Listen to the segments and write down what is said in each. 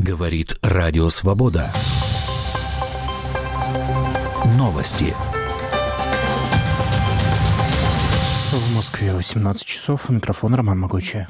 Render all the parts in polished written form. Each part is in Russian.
Говорит Радио Свобода. Новости. В Москве 18 часов. Микрофон Роман Могучий.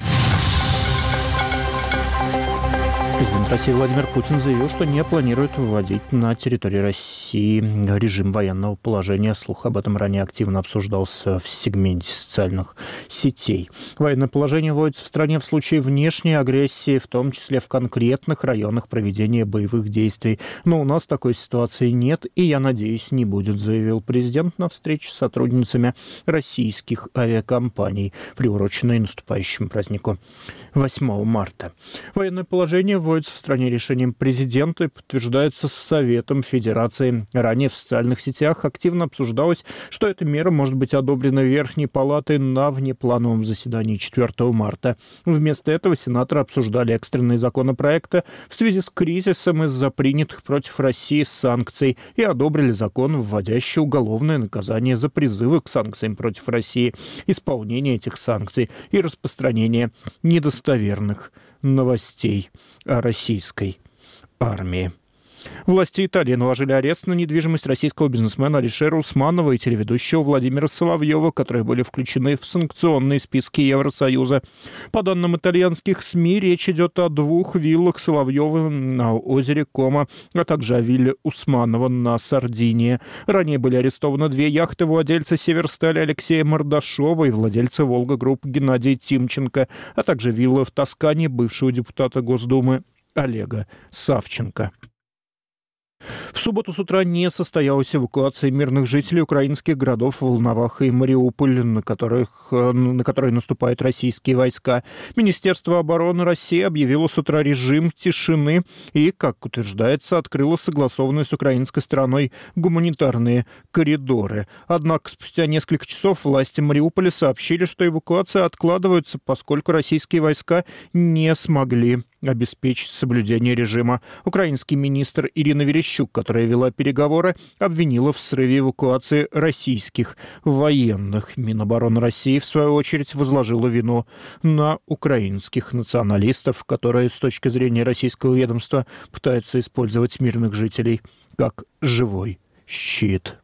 Президент России Владимир Путин заявил, что не планирует вводить на территории России режим военного положения. Слух об этом ранее активно обсуждался в сегменте социальных сетей. Военное положение вводится в стране в случае внешней агрессии, в том числе в конкретных районах проведения боевых действий. Но у нас такой ситуации нет, и, я надеюсь, не будет, заявил президент на встрече с сотрудницами российских авиакомпаний, приуроченной наступающему празднику 8 марта. Военное положение вводится в стране решением президента и подтверждается Советом Федерации. Ранее в социальных сетях активно обсуждалось, что эта мера может быть одобрена Верхней Палатой на внеплановом заседании 4 марта. Вместо этого сенаторы обсуждали экстренные законопроекты в связи с кризисом из-за принятых против России санкций и одобрили закон, вводящий уголовное наказание за призывы к санкциям против России, исполнение этих санкций и распространение недостоверных новостей о российской армии. Власти Италии наложили арест на недвижимость российского бизнесмена Алишера Усманова и телеведущего Владимира Соловьева, которые были включены в санкционные списки Евросоюза. По данным итальянских СМИ, речь идет о 2 виллах Соловьева на озере Кома, а также о вилле Усманова на Сардинии. Ранее были арестованы 2 яхты владельца Северстали Алексея Мордашова и владельца Волга Групп Геннадия Тимченко, а также вилла в Тоскане бывшего депутата Госдумы Олега Савченко. В субботу с утра не состоялась эвакуация мирных жителей украинских городов Волноваха и Мариуполь, на которые наступают российские войска. Министерство обороны России объявило с утра режим тишины и, как утверждается, открыло согласованные с украинской стороной гуманитарные коридоры. Однако спустя несколько часов власти Мариуполя сообщили, что эвакуация откладывается, поскольку российские войска не смогли обеспечить соблюдение режима. Украинский министр Ирина Верещук, которая вела переговоры, обвинила в срыве эвакуации российских военных. Минобороны России, в свою очередь, возложила вину на украинских националистов, которые, с точки зрения российского ведомства, пытаются использовать мирных жителей как живой щит.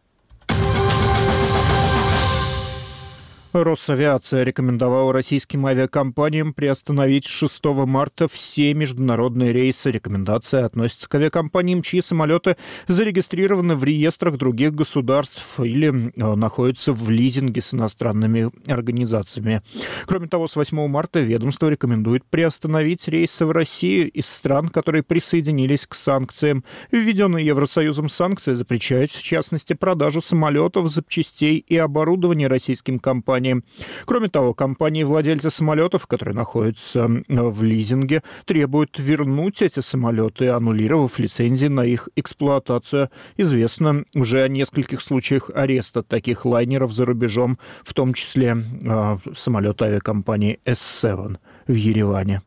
Росавиация рекомендовала российским авиакомпаниям приостановить с 6 марта все международные рейсы. Рекомендация относится к авиакомпаниям, чьи самолеты зарегистрированы в реестрах других государств или находятся в лизинге с иностранными организациями. Кроме того, с 8 марта ведомство рекомендует приостановить рейсы в Россию из стран, которые присоединились к санкциям. Введенные Евросоюзом санкции запрещают, в частности, продажу самолетов, запчастей и оборудования российским компаниям. Кроме того, компании-владельцы самолетов, которые находятся в лизинге, требуют вернуть эти самолеты, аннулировав лицензии на их эксплуатацию. Известно уже о нескольких случаях ареста таких лайнеров за рубежом, в том числе самолета авиакомпании S7 в Ереване.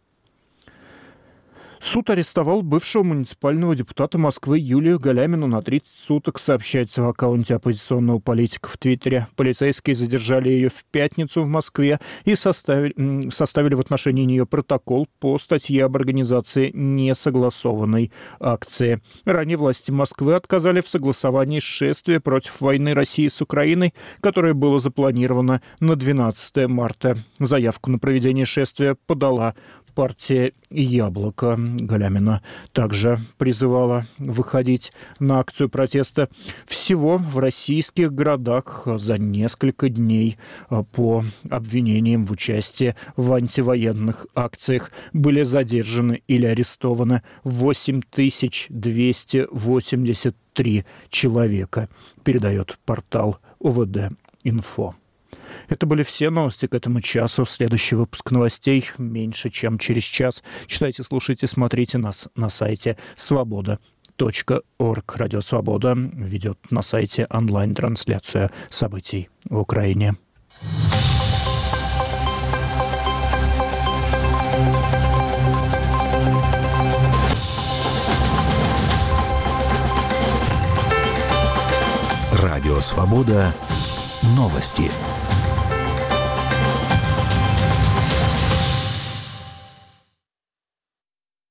Суд арестовал бывшего муниципального депутата Москвы Юлию Галямину на 30 суток, сообщается в аккаунте оппозиционного политика в Твиттере. Полицейские задержали ее в пятницу в Москве и составили в отношении нее протокол по статье об организации несогласованной акции. Ранее власти Москвы отказали в согласовании шествия против войны России с Украиной, которое было запланировано на 12 марта. Заявку на проведение шествия подала партия «Яблоко». Галямина также призывала выходить на акцию протеста. Всего в российских городах за несколько дней по обвинениям в участии в антивоенных акциях были задержаны или арестованы 8283 человека, передает портал ОВД-Инфо. Это были все новости к этому часу. Следующий выпуск новостей меньше, чем через час. Читайте, слушайте, смотрите нас на сайте свобода.орг. Радио Свобода ведет на сайте онлайн-трансляцию событий в Украине. Радио Свобода. Новости.